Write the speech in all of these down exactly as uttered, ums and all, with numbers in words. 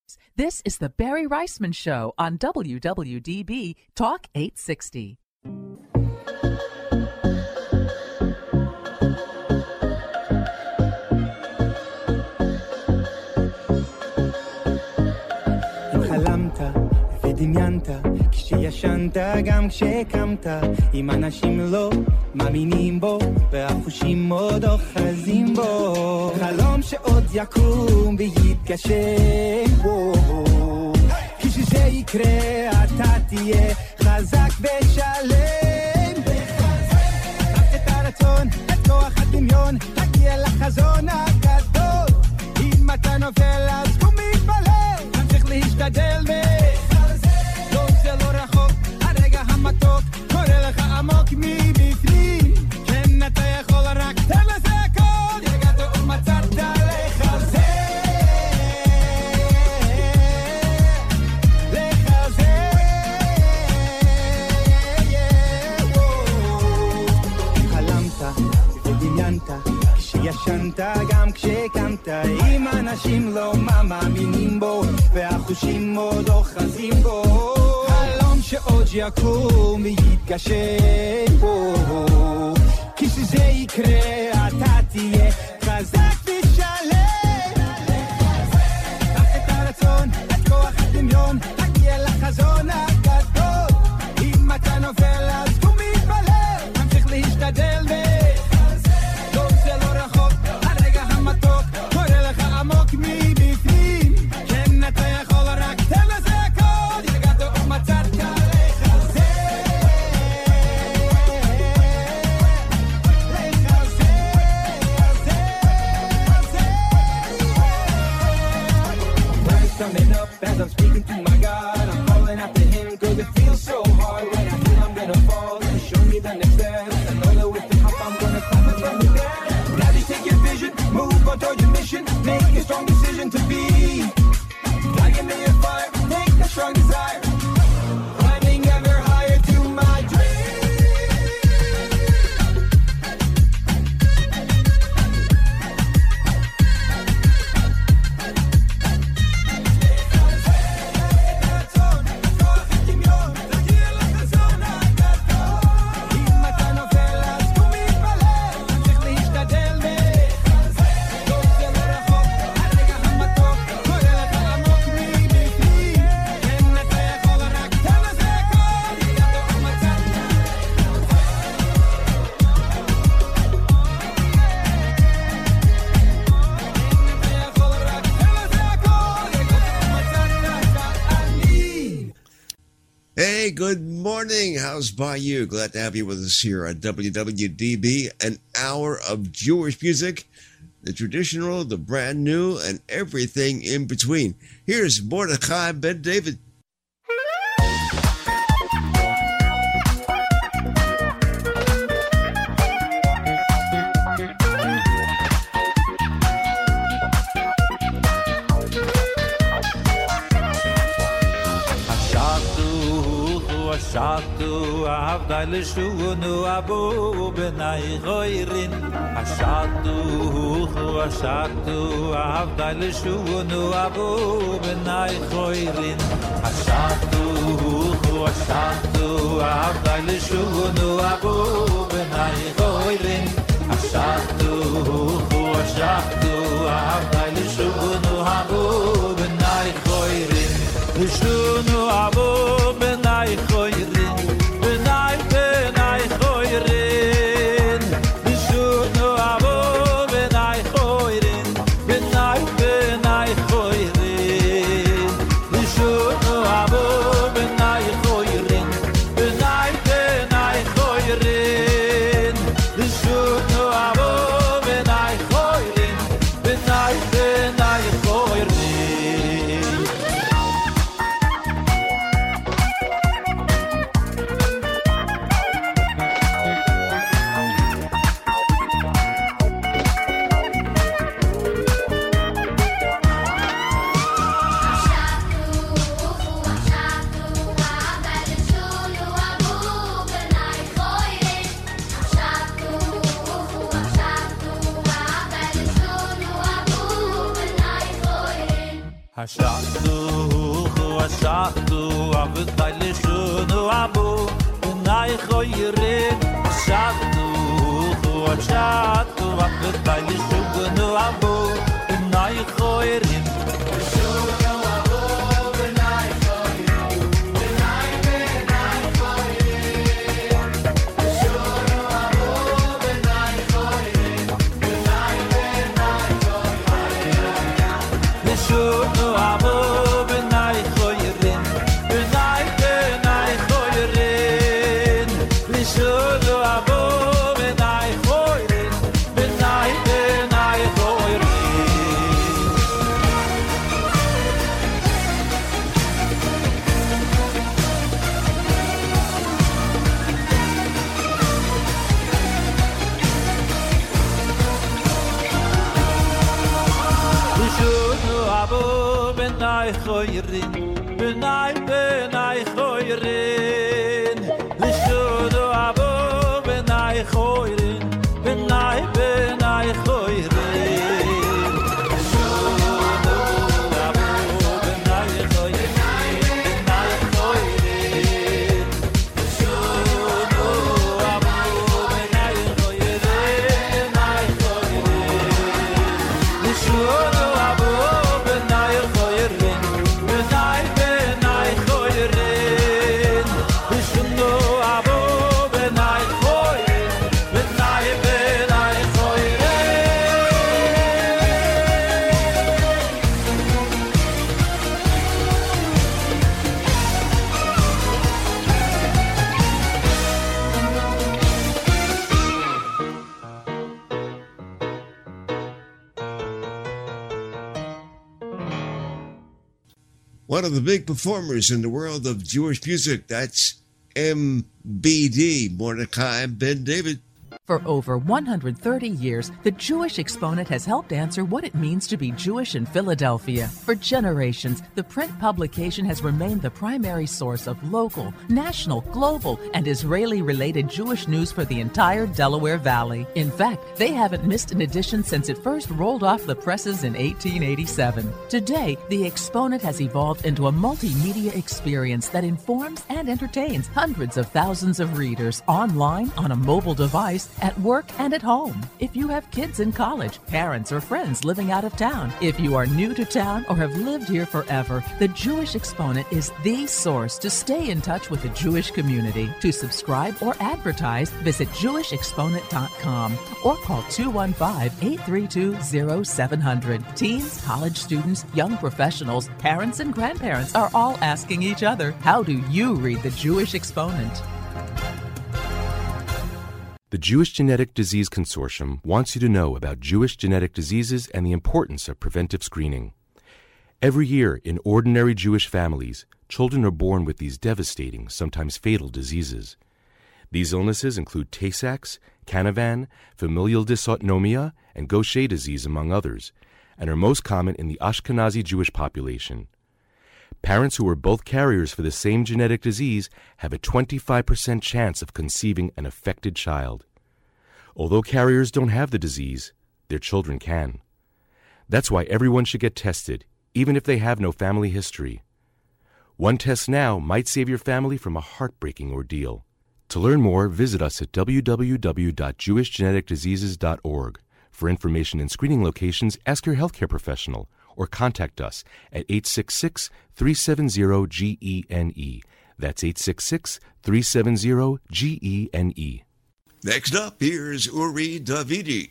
This is the Barry Reisman Show on W W D B Talk eight sixty. חלמת ודמיינת כשישנת גם כשקמת עם אנשים לא מאמינים בו והחושים עוד אוחזים בו חלום שעוד יקום ויתגשם בו כשזה יקרה אתה תהיה חזק ושלם רק את הרצון, את כוח הדמיון תגיע לחזון הגדול אם אתה נופל אז קום מתפלל תמשיך להשתדל לא זה לא רחוק הרגע המתוק קורא לך עמוק מבפנים כן אתה יכול רק תן לזה הכל יגעת ומצאת לך זה לך זה חלמת ודמיינת כשישנת גם כשקמת עם אנשים לא מאמינים בו והחושים עוד אוחזים בו חלום שעוד יקום ויתגשם בו כשזה יקרה אתה תהיה חזק ושלם קח את הרצון, את כוח הדמיון תגיע לחזון הגדול אם אתה נופל אז קום מתפלל תמשיך להשתדל לא זה לא רחוק הרגע המתוק קורא לך עמוק מבפנים כן אתה יכול רק תן לזה הכל יגעת ומצאת לך זה לך זה זה זה Words coming up as I'm speaking to my God I'm calling after him cause it feels so hard when I feel I'm gonna fall and show me the next step I know that with the help I'm gonna come and run me there Now just take your vision move on towards your mission make a strong decision to be like in the fire take a strong desire climbing ever higher to my dream Hey, good morning. How's by you? Glad to have you with us here on W W D B, an hour of Jewish music, the traditional, the brand new, and everything in between. Here's Mordechai Ben David. Ashatu avdai lishunu abu benai choirin Ashatu Ashatu avdai lishunu abu benai choirin Ashatu Ashatu avdai lishunu abu benai choirin Ashatu Ashatu avdai lishunu abu benai choirin Lishunu abu benai choirin benai benai choirin Lishunu abu benai choirin benai benai choirin Lishunu abu benai choirin benai benai choirin Lishunu abu benai choirin benai benai choirin Ashatu, ashatu, avudai lishunu abu, benai choyrin. Ashatu, ashatu, avudai lishunu abu, benai choyrin. Choyrin, benai benai choyrin, lishudu abo benai choyrin, benai benai choyrin, lishudu abo benai choyrin, benai choyrin, lishudu abo benai choyrin, benai choyrin, lishudu abo benai choyrin. One of the big performers in the world of Jewish music, that's M B D, Mordecai Ben David. For over one hundred thirty years, the Jewish Exponent has helped answer what it means to be Jewish in Philadelphia. For generations, the print publication has remained the primary source of local, national, global, and Israeli-related Jewish news for the entire Delaware Valley. In fact, they haven't missed an edition since it first rolled off the presses in eighteen eighty-seven. Today, the Exponent has evolved into a multimedia experience that informs and entertains hundreds of thousands of readers online, on a mobile device, at work, and at home. If you have kids in college, parents or friends living out of town, if you are new to town or have lived here forever, the Jewish Exponent is the source to stay in touch with the Jewish community. To subscribe or advertise, visit jewish exponent dot com or call two one five, eight three two, zero seven zero zero. Teens, college students, young professionals, parents, and grandparents are all asking each other, how do you read the Jewish Exponent? The Jewish Genetic Disease Consortium wants you to know about Jewish genetic diseases and the importance of preventive screening. Every year, in ordinary Jewish families, children are born with these devastating, sometimes fatal diseases. These illnesses include Tay-Sachs, Canavan, familial dysautonomia, and Gaucher disease, among others, and are most common in the Ashkenazi Jewish population. Parents who are both carriers for the same genetic disease have a twenty-five percent chance of conceiving an affected child. Although carriers don't have the disease, their children can. That's why everyone should get tested, even if they have no family history. One test now might save your family from a heartbreaking ordeal. To learn more, visit us at w w w dot jewish genetic diseases dot org. For information and screening locations, ask your healthcare professional or contact us at eight six six, three seven zero, G E N E. That's eight six six, three seven zero, G E N E. Next up, here's Uri Davidi.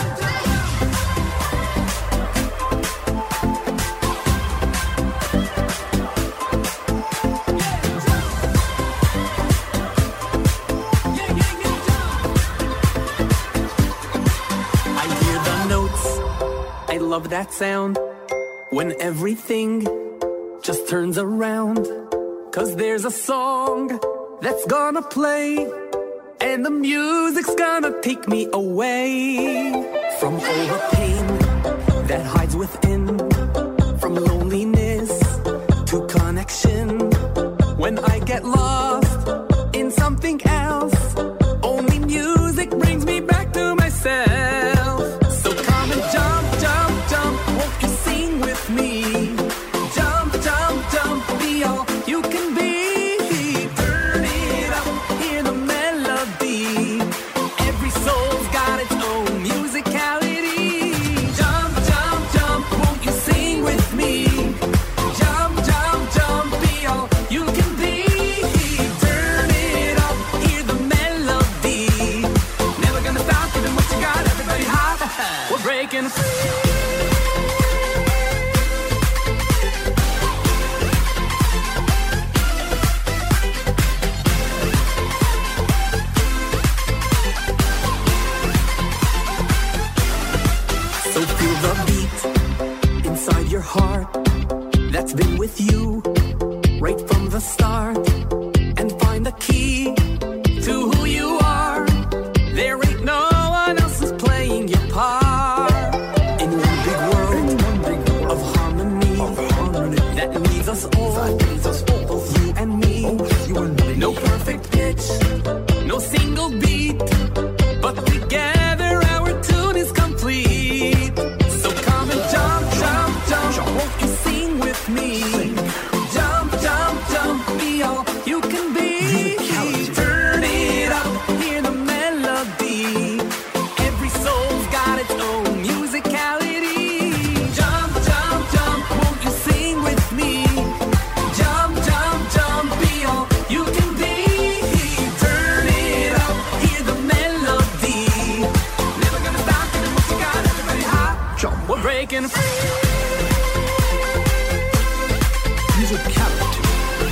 I hear the notes, I love that sound. When everything just turns around, 'cause there's a song that's gonna play, and the music's gonna take me away from all the pain that hides within, from loneliness to connection. When I get lost in something else, only music brings me back to myself. So come and jump, jump, jump, won't you sing with me? Jump that's been with you right from the start, and find the key to who you are. There ain't no one else who's playing your part in one big world of harmony, that needs us all, both you and me. No perfect pitch, no single beat, but together our tune is complete. So come and jump, jump, jump, won't you sing with me? Jump, jump, jump, be all you can be. Turn it up, hear the melody. Every soul's got its own musicality. Jump, jump, jump, won't you sing with me? Jump, jump, jump, be all you can be. Turn it up, hear the melody. Never gonna stop, doing what you got, everybody hot. Jump, we're breaking free. Musicality.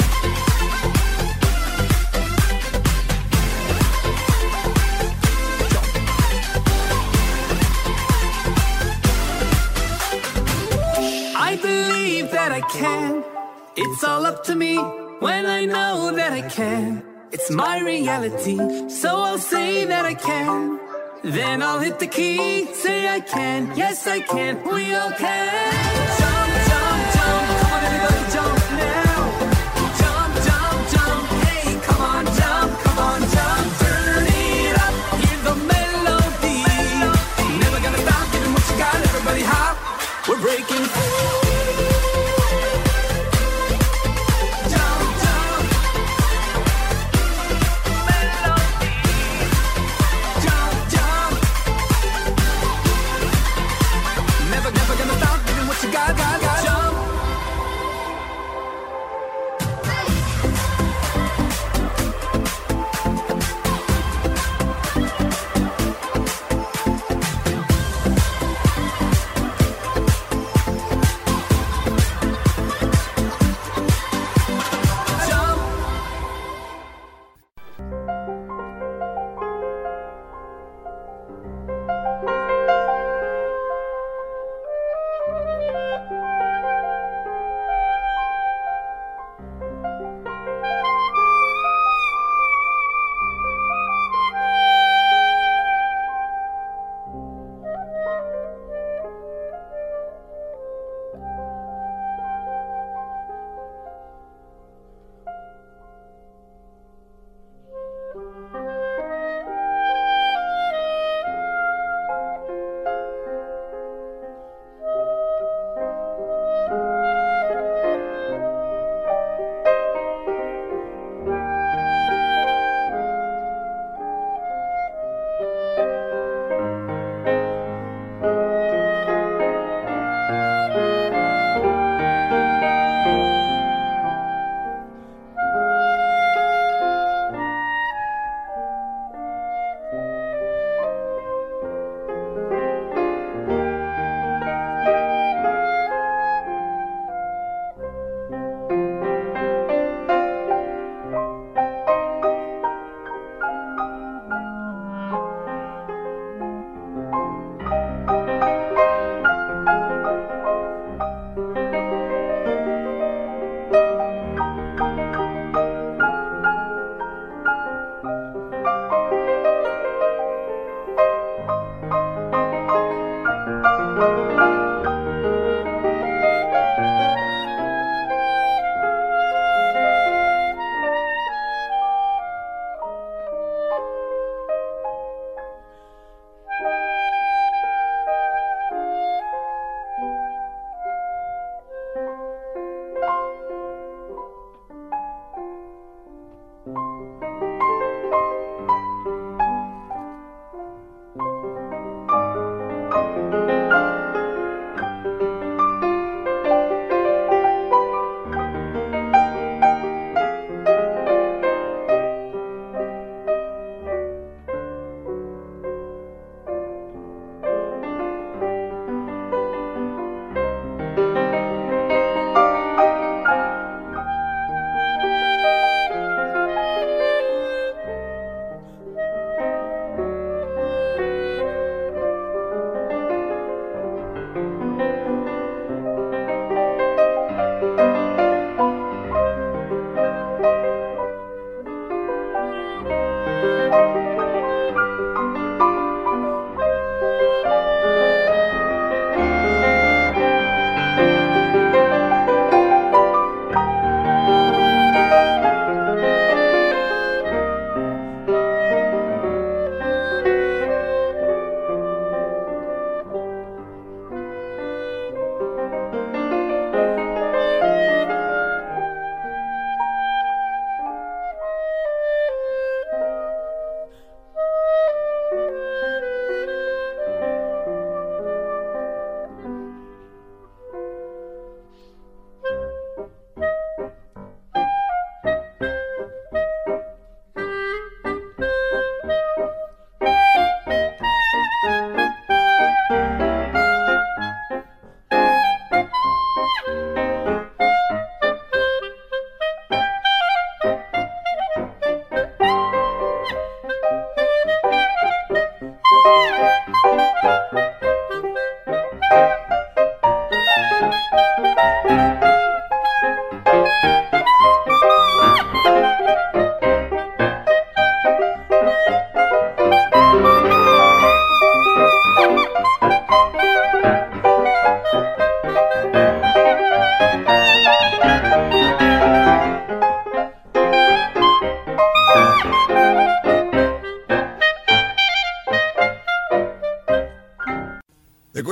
I believe that I can. It's all up to me when I know that I can. It's my reality, so I'll say that I can. Then I'll hit the key, say I can. Yes, I can. We all can. Jump, jump, jump. Come on, everybody, jump now. Jump, jump, jump. Hey, come on, jump, come on, jump. Turn it up, hear the melody. Never gonna stop, giving what you got, everybody hop. We're breaking free. Jump, jump. Melody. Jump, jump. Never, never gonna stop, giving what you got, got.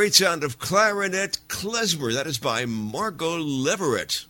great sound of Clarinet Klezmer. That is by Margot Leverett.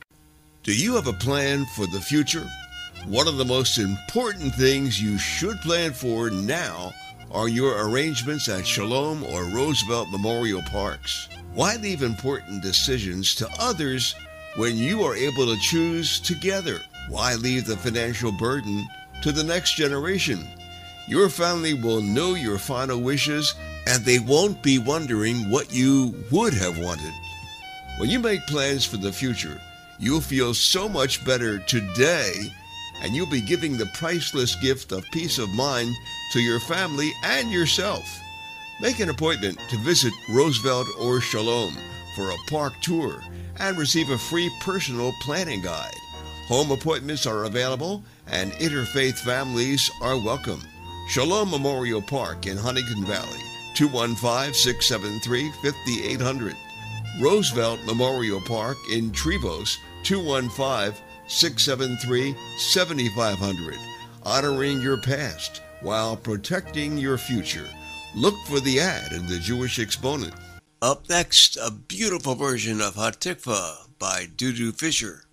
Do you have a plan for the future? One of the most important things you should plan for now are your arrangements at Shalom or Roosevelt Memorial Parks. Why leave important decisions to others when you are able to choose together? Why leave the financial burden to the next generation? Your family will know your final wishes, and they won't be wondering what you would have wanted. When you make plans for the future, you'll feel so much better today, and you'll be giving the priceless gift of peace of mind to your family and yourself. Make an appointment to visit Roosevelt or Shalom for a park tour and receive a free personal planning guide. Home appointments are available, and interfaith families are welcome. Shalom Memorial Park in Huntington Valley, two one five, six seven three, five eight zero zero. Roosevelt Memorial Park in Trevose, two one five, six seven three, seven five zero zero. Honoring your past while protecting your future. Look for the ad in the Jewish Exponent. Up next, a beautiful version of Hatikva by Dudu Fisher.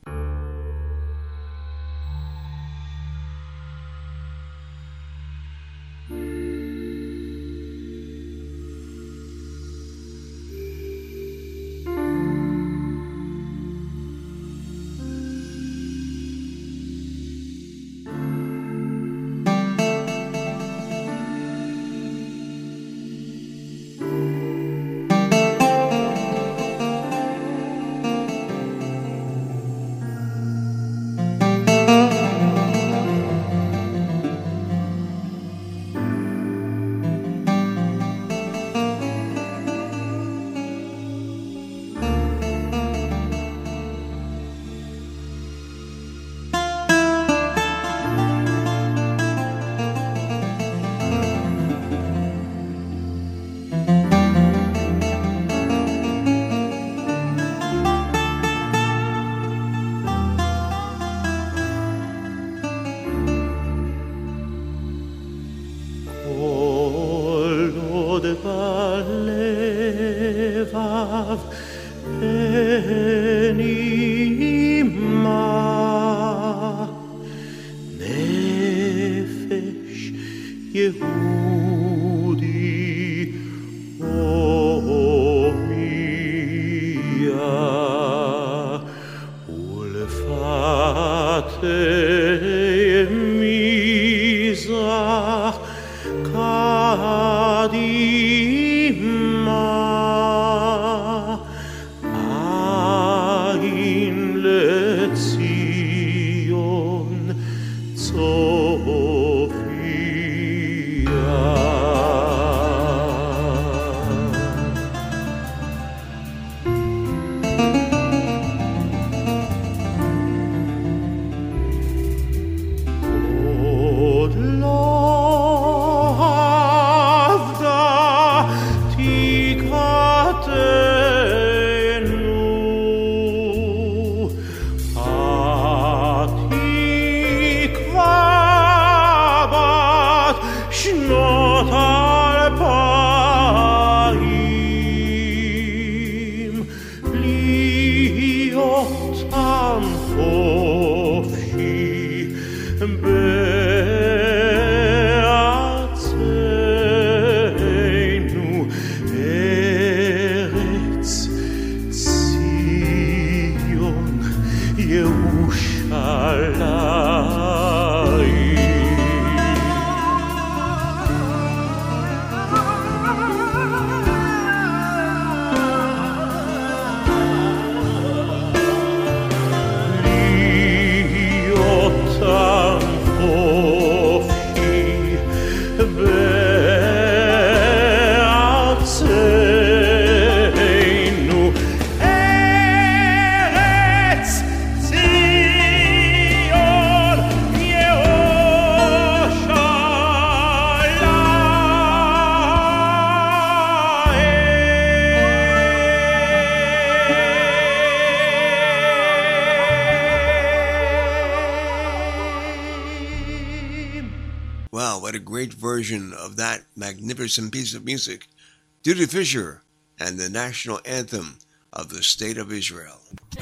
What a great version of that magnificent piece of music. Dudu Fisher and the national anthem of the State of Israel.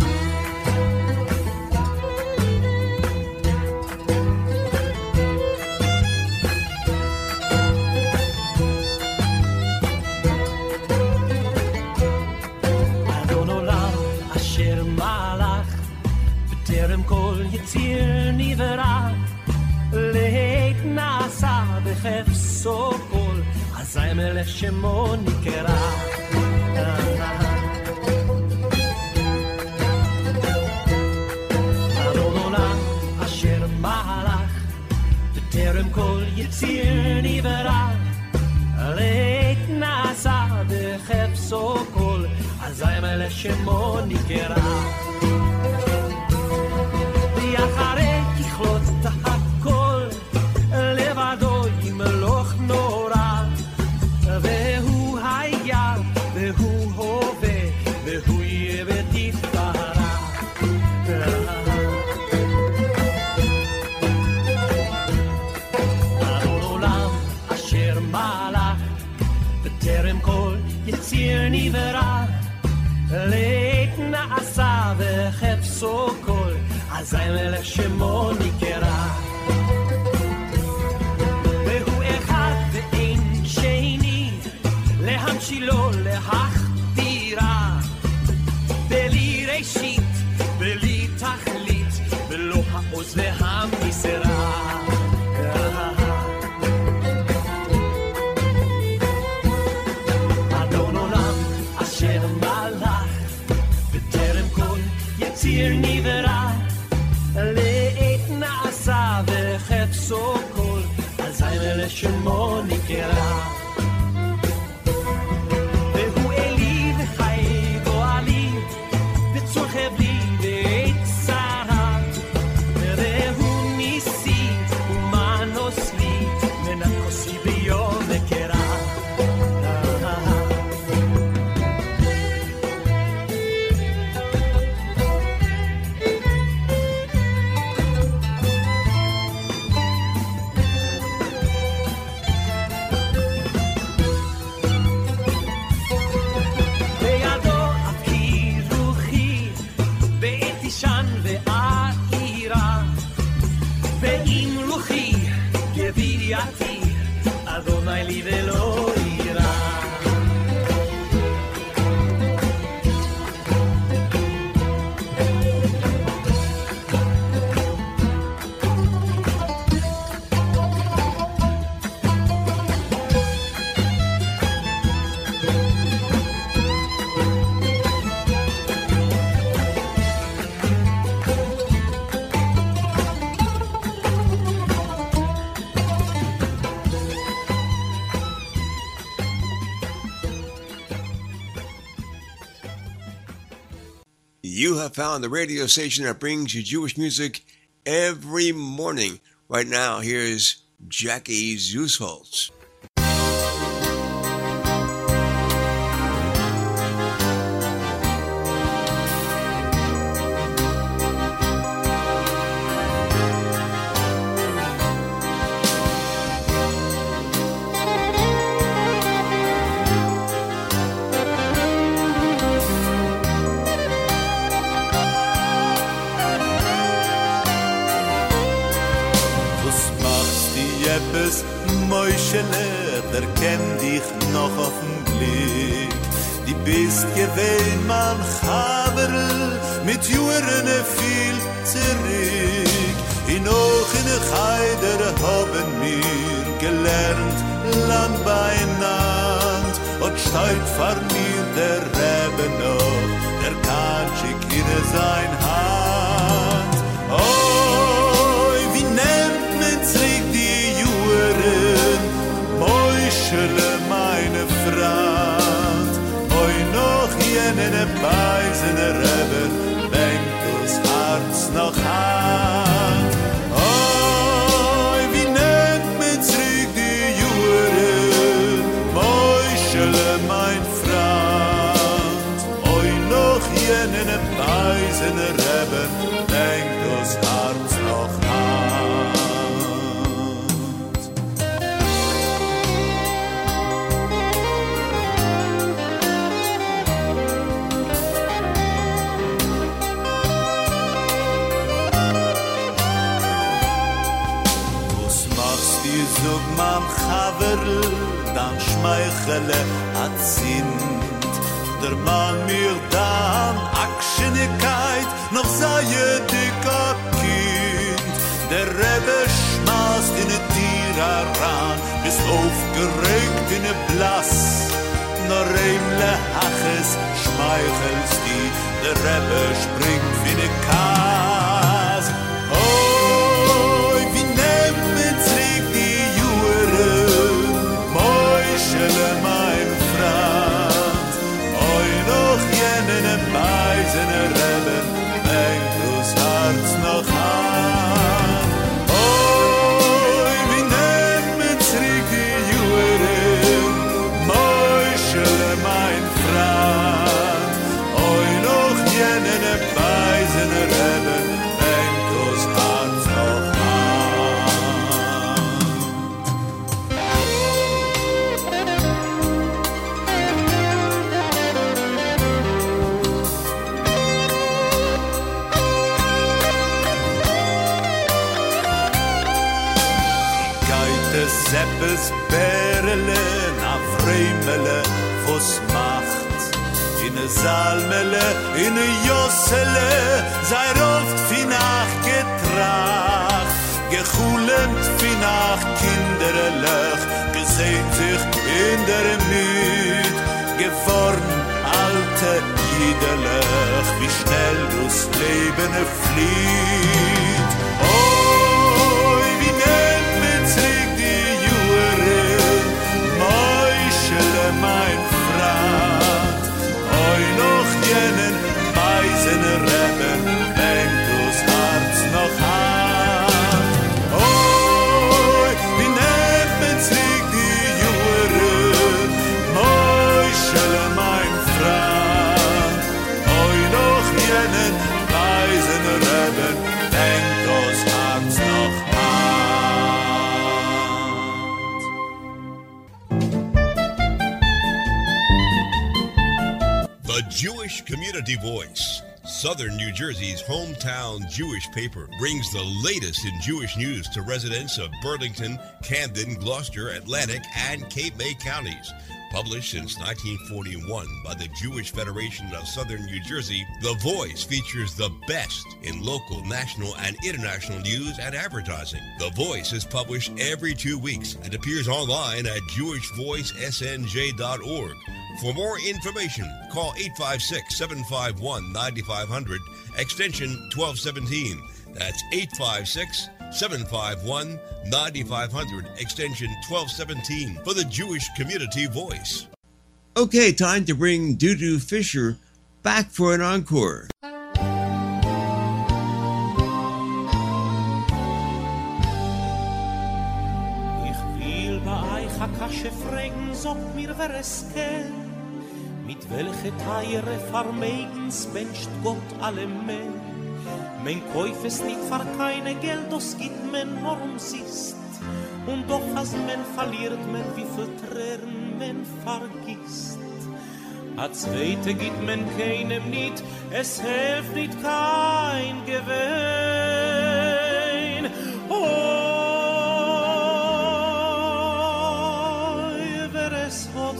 יציר נברא להתנסה בחפשו כל אזי מלך שמו נקרא אדון עולם אשר מהלך בטרם כל יציר נברא להתנסה בחפשו כל אזי מלך שמו נקרא אחרי ככלות הכל לבדו ימלוך נורא והוא היה והוא הווה והוא יהיה בתפארה אדון עולם אשר מלך בטרם כל יציר נברא לעת נעשה וחפשו כל אזי מלך שמו נקרא והוא אחד ואין שני להמשילו להכתירה בלי ראשית בלי תכלית ולא העוז והמסרה אדון עולם אשר מלך בטרם כל יציר נברא לעת נעשה וחפשו כל אזי מלך שמו נקרא והוא אלי וחי גואלי וצור חבלי ועת שרה והוא ניסי ומנוס לי מנקוסי ביום וקרא אדוני לי ולא ירא You have found the radio station that brings you Jewish music every morning. Right now, here's Jackie Zusholtz. Moischele, der kennt dich noch auf den Blick. Die bist gewähnt, mein Chaberl, mit Juren viel zurück. In auch in der Heider haben wir gelernt, Land beieinander. Und steigt vor mir der Rebbe noch, der kann schick in sein Hand. Oh, wie nennt man zurück die Juren? Moischele, meine Freund, oi noch jene Beisene Rebbe, lenkt das Herz noch an. Oi, wie nennt man zurück die Juren? Moischele, mein Freund, oi noch jene Beisene Rebbe, lenkt das Herz noch an. zog man Chaverl, dann schmeichele hat sind. Der Mann mir dann Akschenigkeit, noch sei dicker Kind. Der Rebbe schmaßt in a Tier heran, bist aufgeregt in a Blass. Nur ein Lehaches schmeichelst die, der Rebbe springt wie ne Kass. Oh, wie nehmt zurück die Juren, Moischele mein Freund. Oh, noch jenen Beisen Rebbe, denkt das Herz noch an. Oh, wie nehmt zurück die Juren, Moischele mein Freund. Oh, noch jenen Beisen Rebbe, denkt das Herz noch an. Geite Seppes Bärele, na Fremele, was macht? In a Salmele, in a Jossele, sei oft finach getracht. Gechulend finach Kinderlech, gesehn sich in der Müd. Geworn alte Jidelech, wie schnell das Leben flieht. Oh, wie nehmt mit zurück die Juren, Moischele mein Freund. Oh, noch jenen weisen Rebbe, denkt das Herz noch an. Oh, wie nehmt mit zurück die Juren, Moischele mein Freund. Oh, noch jenen weisen Rebbe, denkt das Herz noch an. The Jewish Community Voice, Southern New Jersey's hometown Jewish paper, brings the latest in Jewish news to residents of Burlington, Camden, Gloucester, Atlantic, and Cape May counties. Published since nineteen forty-one by the Jewish Federation of Southern New Jersey, The Voice features the best in local, national, and international news and advertising. The Voice is published every two weeks and appears online at jewish voice s n j dot org. For more information, call eight five six, seven five one, nine five zero zero, extension twelve seventeen. That's eight five six, seven five one, nine five zero zero, extension twelve seventeen for the Jewish Community Voice. Okay, time to bring Dudu Fisher back for an encore. Ich will bei euch a Kasche fragen, sagt mir wer es kennt. Mit welche Teire vermegens wünscht Gott alle men. Men kauf es nicht für keine Geld, das gibt men nur umsist. Und doch als men verliert men, wie viel Tränen men vergisst. A zweite gibt men keinem nicht, es hilft nicht kein Gewinn. Oh, wer es hat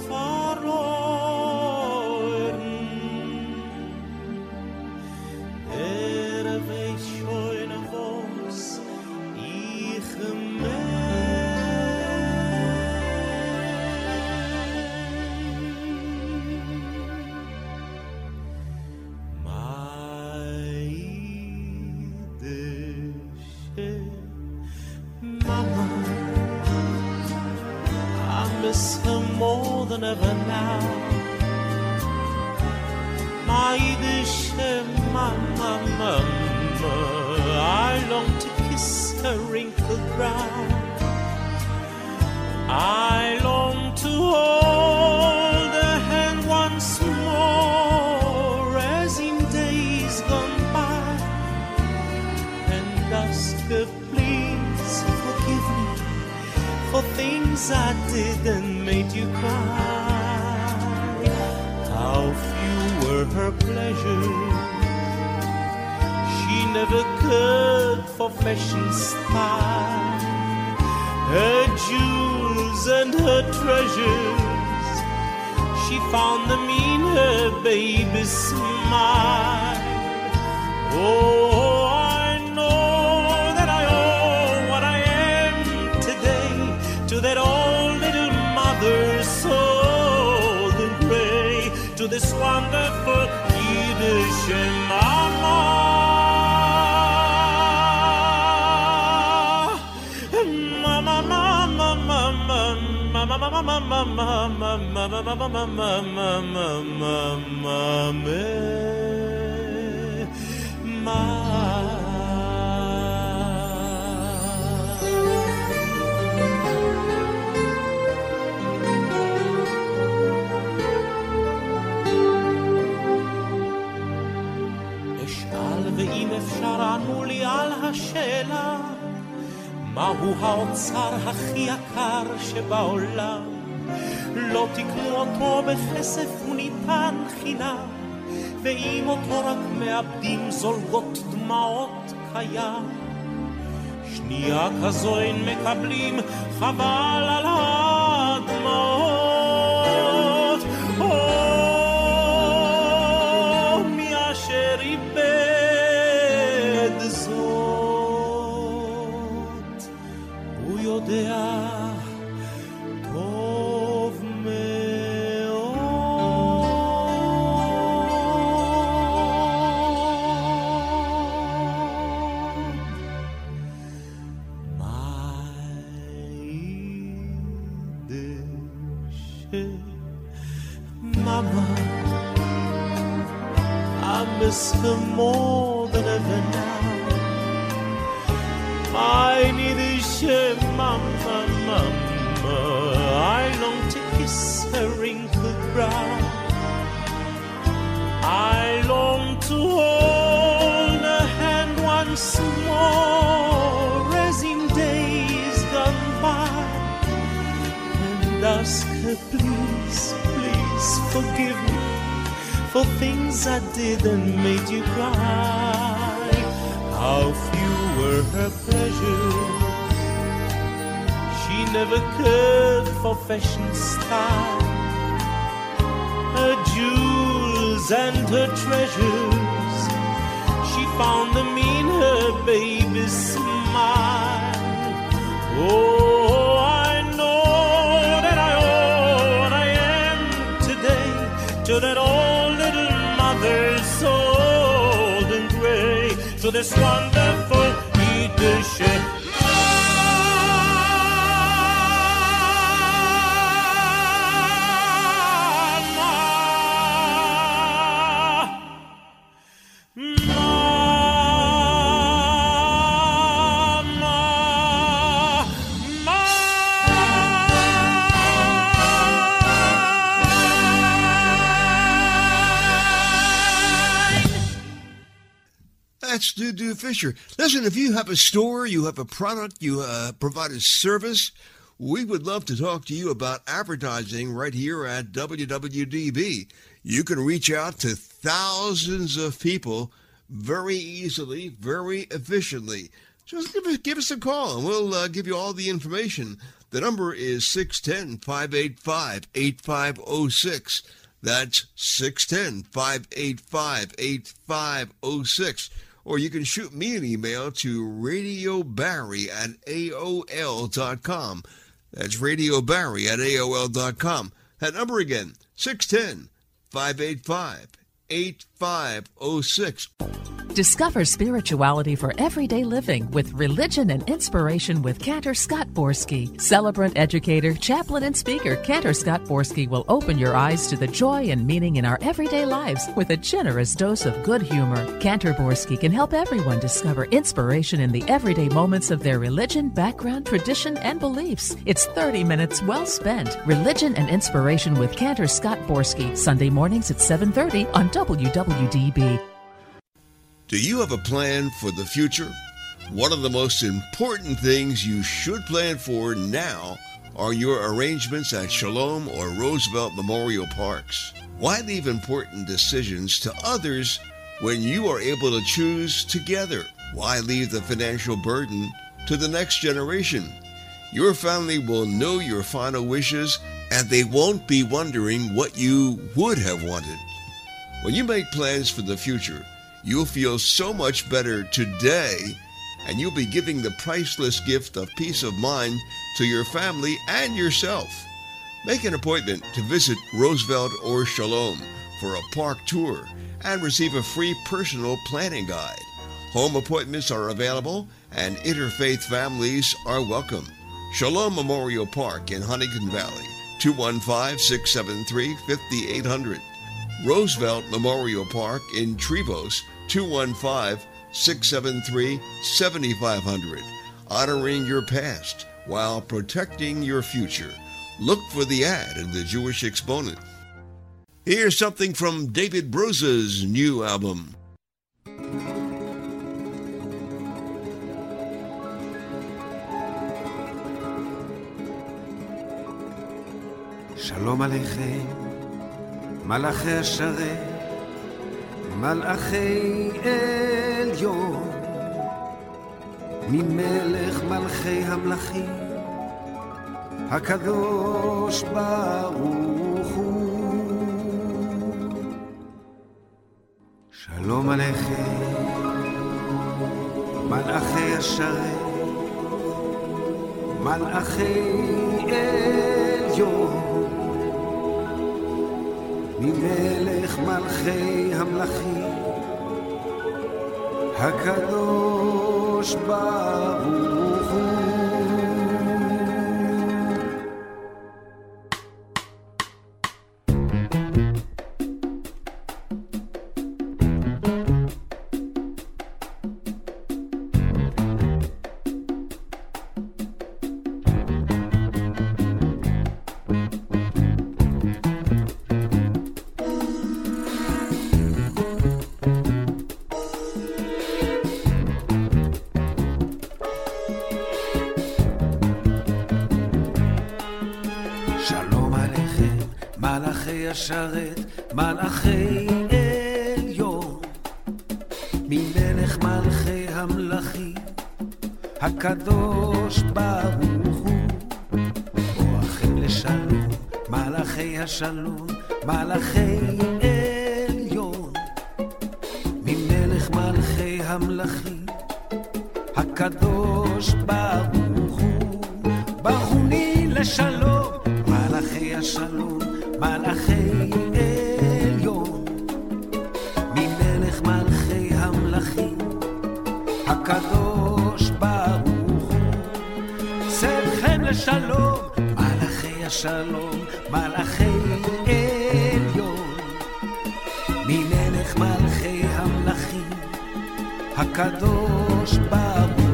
verloren, der weiß schon, was ich more than ever now. My Yiddish mama, mama, I long to kiss her wrinkled brow. I long to hold her hand once more, as in days gone by, and ask her, please forgive me for things I did and made you cry. How few were her pleasures, she never could for fashion style. her jewels and her treasures. She found them in her baby's smile. Oh, I know that I owe what I am today to that old little mother soul and gray, to this wonderful Yiddish mama. Mama, mama, mama, mama, mama, mama, mama, mama, mama, mama, אשאל ואם אפשר ענו לי על השאלה מהו האוצר הכי יקר שבעולם לא תקנו אותו בכסף הוא ניתן חינם ואם אותו רק מאבדים זולגות דמעות קיים שנייה כזו אין מקבלים חבל על הדמעות או מי אשר איבד זאת הוא יודע טוב Mama, I miss her more than ever now. My Yiddish mama, mama, I long to kiss her wrinkled brow. I long to hold her hand once more as in days gone by and ask her please, please forgive me for things I did and made you cry. How few were her pleasures. She never cared for fashion style. Her jewels and her treasures, she found them in her baby's smile. Oh, I know that I owe what I am today to that old little mother soul and gray, to this wonderful Yiddish That's Dudu Fisher. Listen, if you have a store, you have a product, you uh, provide a service, we would love to talk to you about advertising right here at W W D B. You can reach out to thousands of people very easily, very efficiently. Just give us, give us a call, and we'll uh, give you all the information. The number is six one zero, five eight five, eight five zero six. That's six one zero, five eight five, eight five zero six. Or you can shoot me an email to Radio Barry at A O L dot com. That's Radio Barry at A O L dot com. That number again, six one zero, five eight five, eight five zero six. Discover spirituality for everyday living with Religion and Inspiration with Cantor Scott Borski. Celebrant, educator, chaplain, and speaker Cantor Scott Borski will open your eyes to the joy and meaning in our everyday lives with a generous dose of good humor. Cantor Borski can help everyone discover inspiration in the everyday moments of their religion, background, tradition, and beliefs. It's thirty minutes well spent. Religion and Inspiration with Cantor Scott Borski, Sunday mornings at seven thirty on W W D B. Do you have a plan for the future? One of the most important things you should plan for now are your arrangements at Shalom or Roosevelt Memorial Parks. Why leave important decisions to others when you are able to choose together? Why leave the financial burden to the next generation? Your family will know your final wishes, and they won't be wondering what you would have wanted. When you make plans for the future, you'll feel so much better today, and you'll be giving the priceless gift of peace of mind to your family and yourself. Make an appointment to visit Roosevelt or Shalom for a park tour and receive a free personal planning guide. Home appointments are available and interfaith families are welcome. Shalom Memorial Park in Huntington Valley, two one five, six seven three, five eight zero zero. Roosevelt Memorial Park in Trevose, two one five, six seven three, seven five zero zero. Honoring your past while protecting your future. Look for the ad in the Jewish Exponent. Here's something from David Bruce's new album. Shalom Aleichem, מלאכי השרת, מלאכי עליון, ממלך מלכי המלכים, הקדוש ברוך הוא. שלום עליכם, מלאכי השרת, מלאכי עליון, ממלך מלכי המלכים, הקדוש ברוך הוא. שרת מלאכי עליון, ממלך מלכי המלכים, הקדוש ברוך הוא. בואכם לשלום, מלאכי השלום, מלאכי עליון, ממלך מלכי המלכים, הקדוש ברוך הוא. ברכוני לשלום, מלאכי השלום, מלאכי עליון, ממלך מלכי המלכים, הקדוש ברוך הוא. שמחם לשלום, מלאכי השלום, מלאכי עליון, ממלך מלכי המלכים, הקדוש ברוך הוא.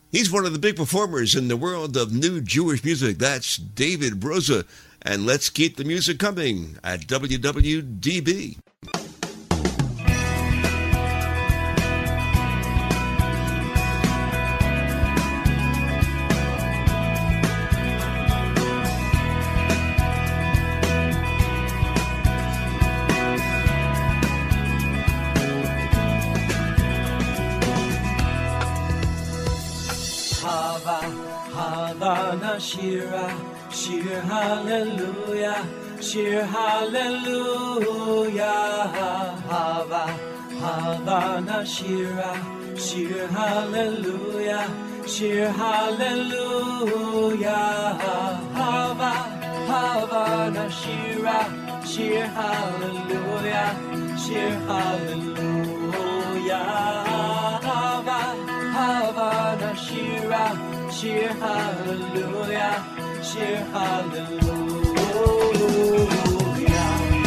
He's one of the big performers in the world of new Jewish music. That's David Broza. And let's keep the music coming at W W D B. Shira, Shir Hallelujah, Shir Hallelujah, Hava, Havana Shira, Shir Hallelujah, Shir Hallelujah, Hava, Havana Shira, Shir Hallelujah, Shir Hallelujah, Hava, Havana Shira. Shir Hallelujah, Shir Hallelujah.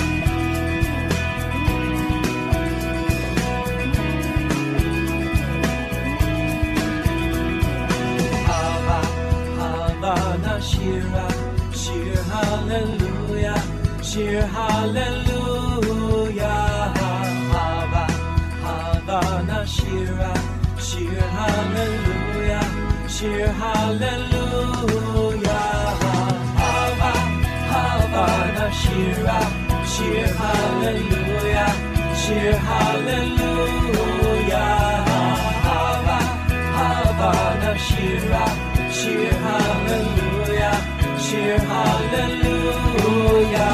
Hava, Havana Shira, Shir Hallelujah, Shir Hallelujah. Hava, Havana Shira, Shir Hallelujah. Shir Hallelujah, Hava, Havana Shira, Shir Hallelujah, Shir Hallelujah, Hava, Havana Shira, Shir Hallelujah, Shir Hallelujah,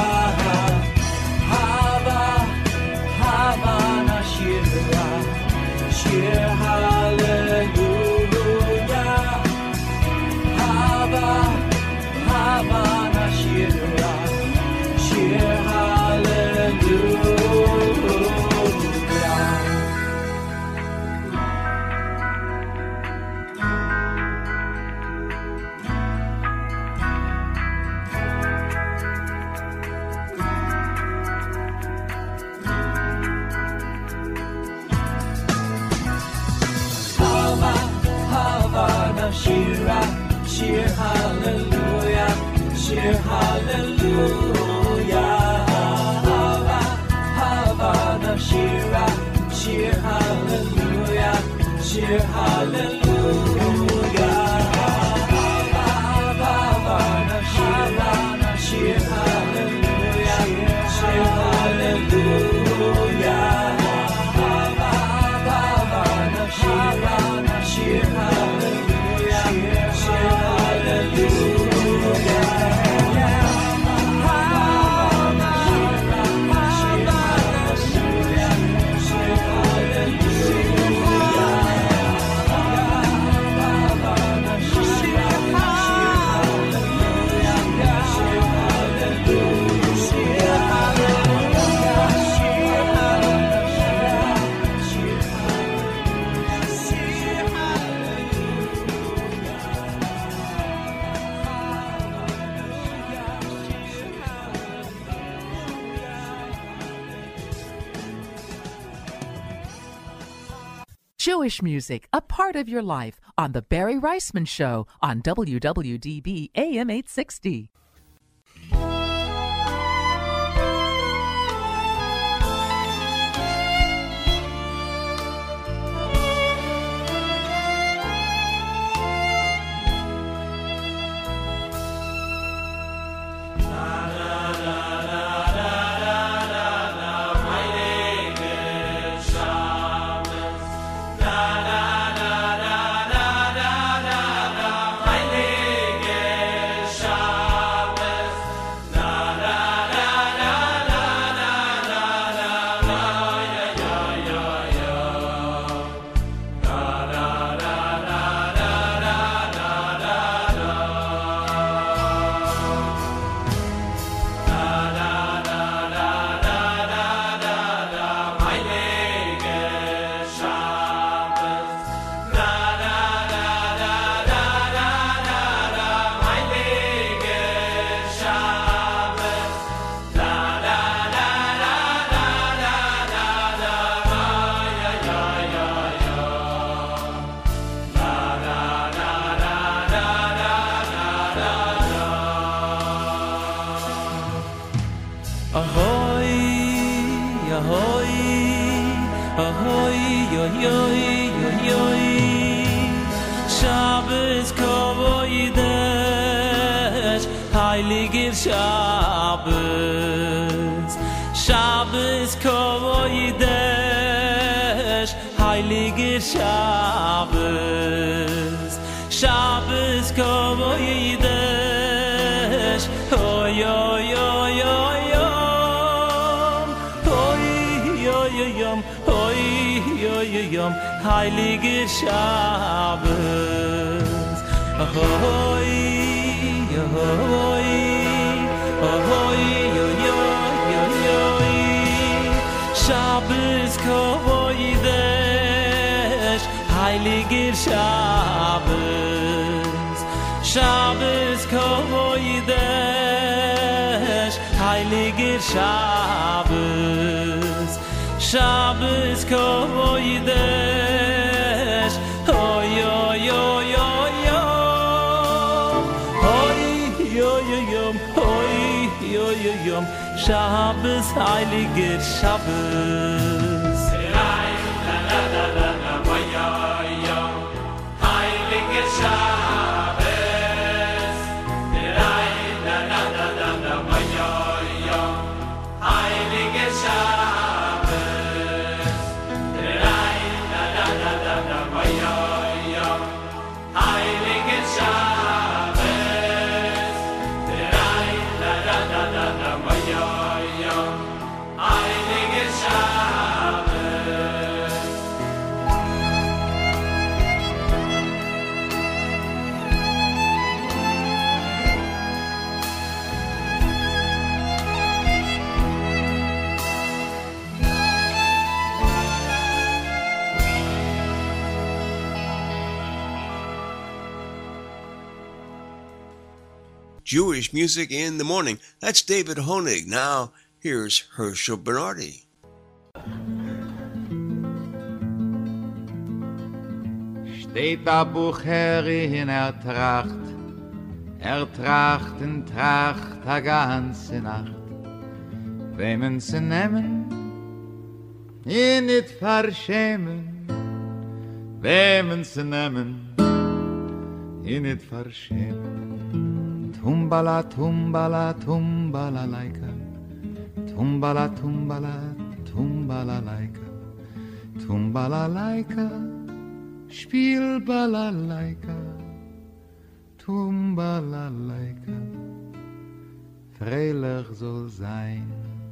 Hava, Havana Shira, Shir Hallelujah. Havana Shira, Shir Hallelujah. Hava, Havana Shira, Shir Hallelujah, Shir Hallelujah, Hava, Havana Shira, Shir Hallelujah, Shir Hallelujah, Hava, Havana Shira, Shir Hallelujah, Shir Hallelujah, Hava, Havana Shira, Shir Hallelujah. Jewish music, a part of your life, on The Barry Reisman Show on W W D B A M eight sixty. Shah Ahoy, yo, yo, yo, yo. Shabbos kovoidesh, heiliger Shabbos. Shabbos kovoidesh, heiliger Shabbos. Shabbos kovoidesh, oh yo yo yo yo, oh yo yo yo, oh yo yo yo, heiliger Shabbos. Oh yo oh yo yo yo yo, Shabbos kovoidesh, heiliger Shabbos. Shabbos kovoidesh, heiliger Shabbos. Shabbos kovoidesh, oh yo yo yo yo, oh yo yo yo, oh yo yo yo, Shabbos heiliger Shabbos. La la la la la, yo yo, heiliger Shabbos. La la la la la, yo yo, heiliger Shabbos. La la la la la, yo yo, heiliger Shabbos. La la la la la, yo yo, heiliger Shabbos. Jewish music in the morning. That's David Honig. Now, here's Herschel Bernardi. Steht der Bucheri in er Tracht, er tracht in Tracht a ganze Nacht. Wemen se nemmen, ihn nit verschämen. Wemen se nemmen, ihn nit verschämen. Tumbala, tumbala, tumbala laika. Tumbala, tumbala, tumbala laika. Tumbala laika, spiel balalaika. Tumbala laika, freilich soll sein.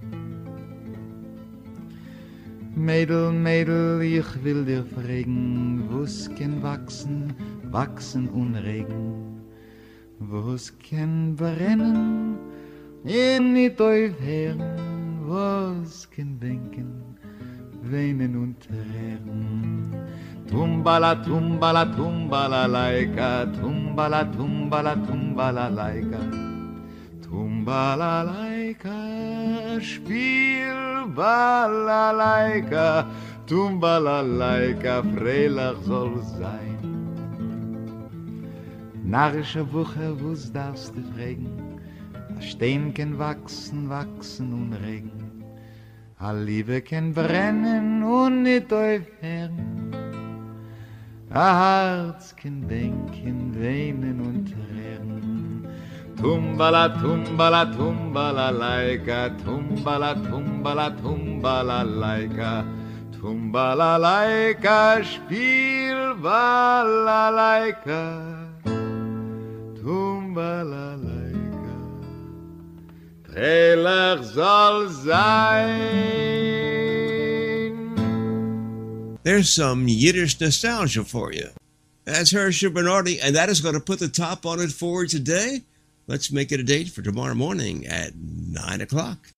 Mädel, Mädel, ich will dir fragen, wo's kann wachsen, wachsen und regen. Was kann brennen, in nicht aufhören, was kann denken, weinen und tränen. Tumbala, tumbala, tumbala, laika, tumbala, tumbala, tumbala, laika. Tumbala, laika, spiel balalaika, tumbala, laika, freilich soll sein. Narische Woche, wo's darfst du fragen? A Stein kann wachsen, wachsen und regen. A Liebe kann brennen und nicht aufhören. A Herz kann denken, weinen und tränen. Tumbala, tumbala, tumbala, laika, tumbala, tumbala, tumbala, laika. Tumbala, laika, spiel balalaika. Tumbala-laika, freilich soll sein. There's some Yiddish nostalgia for you. That's Herschel Bernardi, and that is going to put the top on it for today. Let's make it a date for tomorrow morning at nine o'clock.